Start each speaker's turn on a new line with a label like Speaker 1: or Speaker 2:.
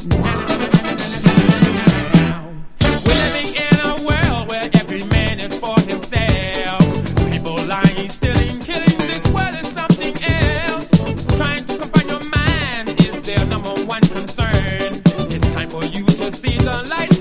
Speaker 1: We're living in a world where every man is for himself. People lying, stealing, killing. This world is something else. Trying to confine your mind is their number one concern. It's time for you to see the light.